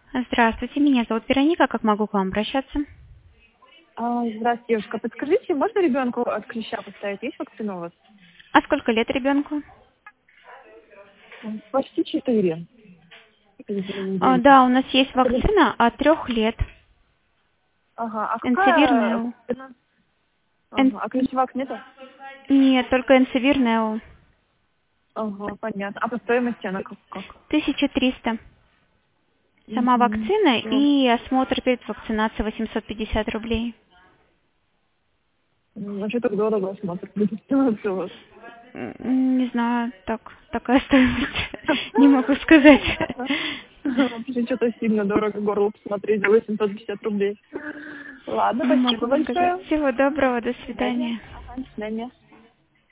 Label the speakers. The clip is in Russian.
Speaker 1: Здравствуйте, меня зовут Вероника. Как могу к вам обращаться?
Speaker 2: Здравствуйте, девушка. Подскажите, можно ребенку от клеща поставить? Есть вакцина у вас?
Speaker 1: А сколько лет ребенку?
Speaker 2: Почти 4.
Speaker 1: Да, у нас есть вакцина от 3 лет.
Speaker 2: Ага, а
Speaker 1: Энцевир
Speaker 2: какая
Speaker 1: Нео.
Speaker 2: цена? Ага, а клещевак нету?
Speaker 1: Нет, только Энцевир Нео.
Speaker 2: Ага, понятно. А по стоимости она как?
Speaker 1: 1300. Сама
Speaker 2: Угу.
Speaker 1: вакцина и осмотр перед вакцинацией 850 рублей.
Speaker 2: А что так дорого смотрит? Вакцинация у вас?
Speaker 1: Не знаю, такая стоимость. Не могу сказать.
Speaker 2: Вообще что-то сильно дорого горло посмотреть за 850 рублей. Ладно,
Speaker 1: Не могу
Speaker 2: спасибо
Speaker 1: сказать.
Speaker 2: большое.
Speaker 1: Всего доброго, до
Speaker 2: До свидания.
Speaker 1: свидания.
Speaker 2: Ага, до свидания.